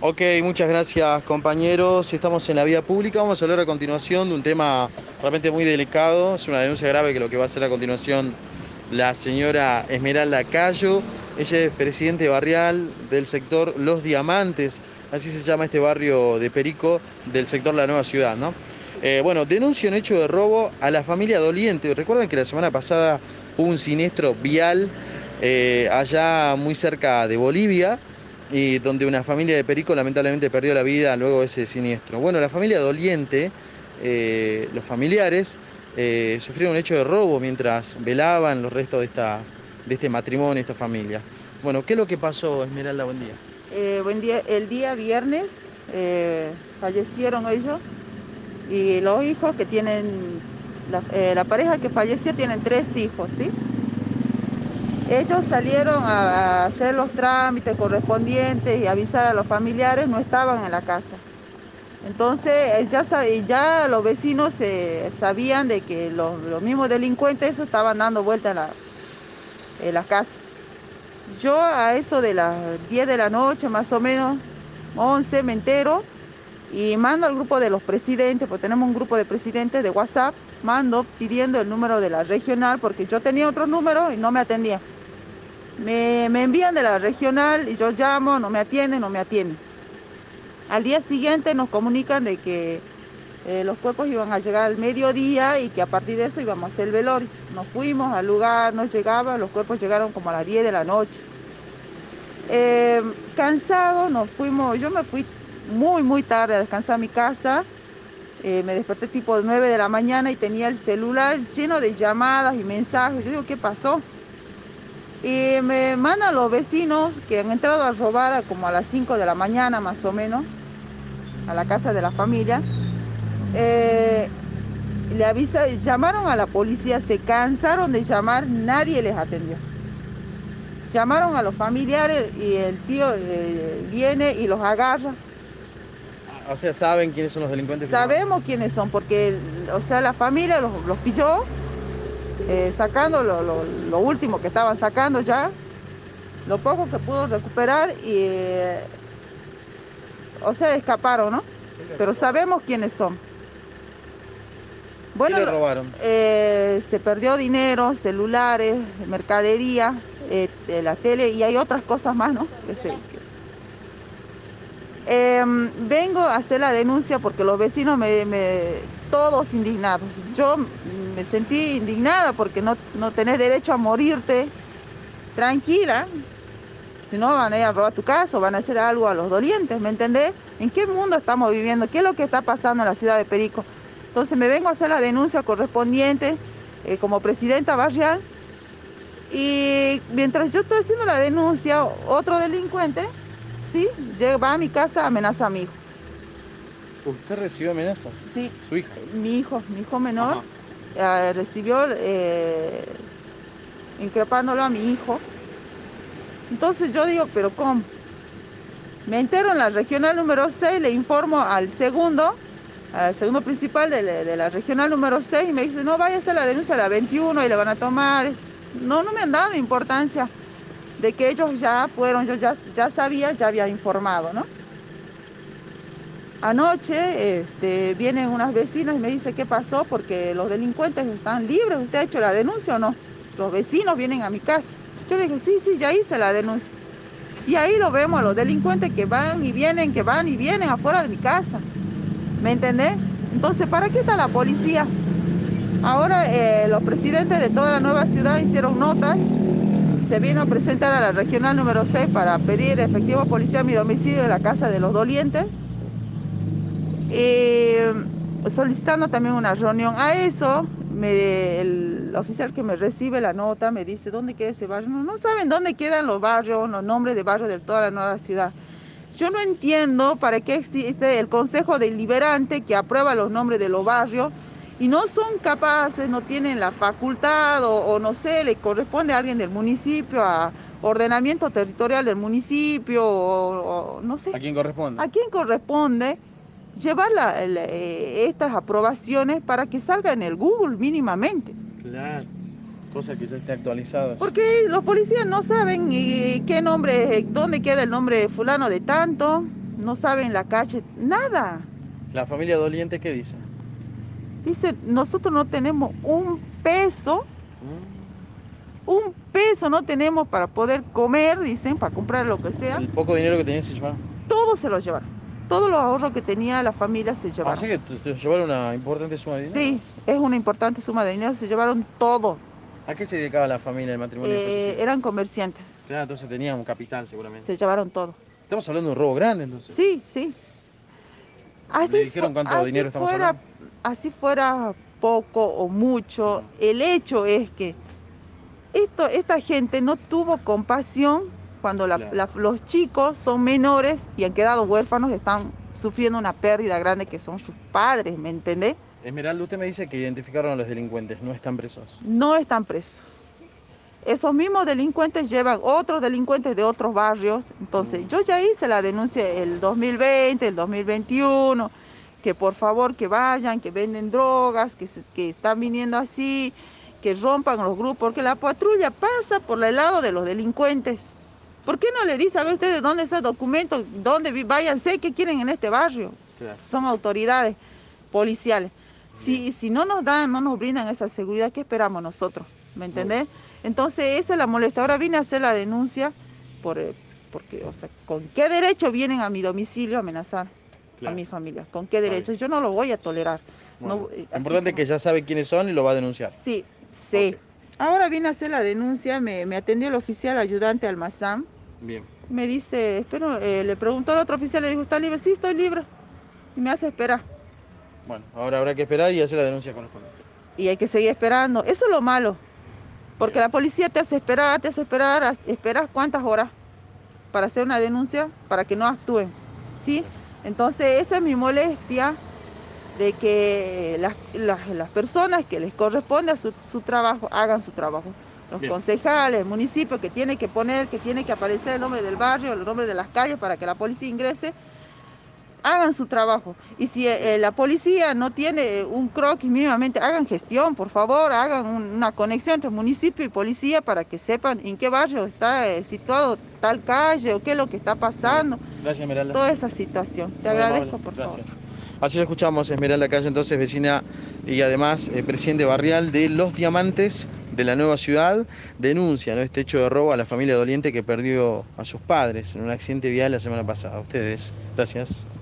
Ok, muchas gracias compañeros. Estamos en la vía pública. Vamos a hablar a continuación de un tema realmente muy delicado. Es una denuncia grave que lo que va a hacer a continuación la señora Esmeralda Cayo. Ella es presidente barrial del sector Los Diamantes, así se llama este barrio de Perico del sector La Nueva Ciudad, ¿no? Bueno, denuncia un hecho de robo a la familia doliente. Recuerdan que la semana pasada hubo un siniestro vial allá muy cerca de Bolivia y donde una familia de Perico lamentablemente perdió la vida luego de ese siniestro. Bueno, la familia doliente, los familiares, sufrieron un hecho de robo mientras velaban los restos de este matrimonio, esta familia. Bueno, ¿qué es lo que pasó, Esmeralda? Buen día. Buen día, el día viernes fallecieron ellos y los hijos que tienen, la pareja que falleció tienen 3 hijos, ¿sí? Ellos salieron a hacer los trámites correspondientes y avisar a los familiares, no estaban en la casa. Entonces ya los vecinos sabían de que los mismos delincuentes eso estaban dando vuelta en la casa. Yo a eso de las 10 de la noche, más o menos, 11, me entero y mando al grupo de los presidentes, pues tenemos un grupo de presidentes de WhatsApp, mando pidiendo el número de la regional, porque yo tenía otro número y no me atendía. Me envían de la regional y yo llamo, no me atienden, no me atienden. Al día siguiente nos comunican de que los cuerpos iban a llegar al mediodía y que a partir de eso íbamos a hacer el velorio. Nos fuimos al lugar, nos llegaban, los cuerpos llegaron como a las 10 de la noche. Eh, Cansados nos fuimos, yo me fui muy, muy tarde a descansar a mi casa. Me desperté tipo 9 de la mañana y tenía el celular lleno de llamadas y mensajes. Yo digo, ¿qué pasó? Y me mandan los vecinos que han entrado a robar como a las 5 de la mañana más o menos, a la casa de la familia. Eh, Le avisa, llamaron a la policía, se cansaron de llamar, nadie les atendió. Llamaron a los familiares y el tío viene y los agarra. O sea, ¿saben quiénes son los delincuentes que robaron? Sabemos quiénes son porque, o sea, la familia los pilló sacando lo último que estaban sacando ya, lo poco que pudo recuperar y, o sea, escaparon, ¿no? ¿Qué le Pero robaron? sabemos quiénes son. ¿Qué Bueno, le robaron? se perdió dinero, celulares, mercadería, la tele y hay otras cosas más, ¿no? Vengo a hacer la denuncia porque los vecinos todos indignados. Yo me sentí indignada porque no tenés derecho a morirte tranquila. Si no, van a ir a robar tu casa o van a hacer algo a los dolientes, ¿me entendés? ¿En qué mundo estamos viviendo? ¿Qué es lo que está pasando en la ciudad de Perico? Entonces me vengo a hacer la denuncia correspondiente como presidenta barrial y mientras yo estoy haciendo la denuncia, otro delincuente, ¿sí? Va a mi casa, amenaza a mi hijo. ¿Usted recibió amenazas? Sí, ¿Su hijo? mi hijo menor Ajá. recibió increpándolo a mi hijo. Entonces yo digo, pero ¿cómo? Me entero en la regional número 6, le informo al segundo principal de la regional número 6 y me dice, no, vaya a hacer la denuncia a la 21 y le van a tomar. No me han dado importancia de que ellos ya fueron, yo ya sabía, ya había informado, ¿no? Anoche vienen unas vecinas y me dice, ¿qué pasó? Porque los delincuentes están libres, ¿usted ha hecho la denuncia o no? Los vecinos vienen a mi casa. Yo le dije, sí, sí, ya hice la denuncia. Y ahí lo vemos a los delincuentes que van y vienen afuera de mi casa. ¿Me entendés? Entonces, ¿para qué está la policía? Ahora los presidentes de toda la nueva ciudad hicieron notas. Se vino a presentar a la regional número 6 para pedir efectivo policía a mi domicilio en la casa de los dolientes. Eh, Solicitando también una reunión. A eso, el oficial que me recibe la nota me dice, ¿dónde queda ese barrio? No saben dónde quedan los barrios, los nombres de barrios de toda la nueva ciudad. Yo no entiendo para qué existe el Consejo Deliberante que aprueba los nombres de los barrios y no son capaces, no tienen la facultad o no sé, le corresponde a alguien del municipio, a ordenamiento territorial del municipio o no sé, ¿A quién corresponde? a quién corresponde llevar estas aprobaciones para que salga en el Google mínimamente. Claro. Cosa que ya esté actualizada. Porque los policías no saben qué nombre, dónde queda el nombre de fulano de tanto, no saben la calle, nada. ¿La familia doliente qué dice? Dice, nosotros no tenemos un peso no tenemos para poder comer, dicen, para comprar lo que sea. El poco dinero que tenían se llevaron. Todo se lo llevaron. Todos los ahorros que tenía la familia se llevaron. Así que te llevaron una importante suma de dinero. Sí, es una importante suma de dinero, se llevaron todo. ¿A qué se dedicaba la familia, el matrimonio? Eran comerciantes, Claro, entonces tenían un capital seguramente. se llevaron todo. Estamos hablando de un robo grande entonces. Sí, sí. ¿Le dijeron cuánto dinero estamos hablando? Así fuera poco o mucho, el hecho es que esta gente no tuvo compasión cuando Claro. los chicos son menores y han quedado huérfanos, están sufriendo una pérdida grande que son sus padres, ¿me entendés? Esmeralda, usted me dice que identificaron a los delincuentes, no están presos. No están presos. Esos mismos delincuentes llevan otros delincuentes de otros barrios. Entonces, yo ya hice la denuncia el 2020, el 2021, que por favor que vayan, que venden drogas, que están viniendo así, que rompan los grupos, porque la patrulla pasa por el lado de los delincuentes. ¿Por qué no le dice a ver ustedes dónde está el documento, váyanse, qué quieren en este barrio? Claro. Son autoridades policiales. Si no nos dan, no nos brindan esa seguridad, ¿qué esperamos nosotros? ¿Me entendés? Entonces esa es la molestia. Ahora vine a hacer la denuncia porque, o sea, ¿con qué derecho vienen a mi domicilio a amenazar a mi familia? ¿Con qué derecho? Yo no lo voy a tolerar. Bueno, No, lo importante es que ya sabe quiénes son y lo va a denunciar. Sí, sí. Ahora vine a hacer la denuncia, me atendió el oficial ayudante Almazán. Bien. Me dice, espero, le preguntó al otro oficial, le dijo, ¿está libre? Sí, estoy libre. Y me hace esperar. Bueno, ahora habrá que esperar y hacer la denuncia correspondiente. Y hay que seguir esperando. Eso es lo malo. Porque la policía te hace esperar, esperas cuántas horas para hacer una denuncia, para que no actúen, ¿sí? Entonces esa es mi molestia de que las personas que les corresponde a su trabajo, hagan su trabajo. Los concejales, el municipio que tiene que poner, que tiene que aparecer el nombre del barrio, el nombre de las calles para que la policía ingrese, hagan su trabajo. Y si la policía no tiene un croquis mínimamente, hagan gestión, por favor, hagan una conexión entre municipio y policía para que sepan en qué barrio está situado tal calle o qué es lo que está pasando. Gracias, Esmeralda. Toda esa situación. Te agradezco, por favor. Así lo escuchamos, Esmeralda Cayo, entonces vecina y además presidente barrial de Los Diamantes de la Nueva Ciudad, denuncia, ¿no?, este hecho de robo a la familia doliente que perdió a sus padres en un accidente vial la semana pasada. A ustedes, gracias.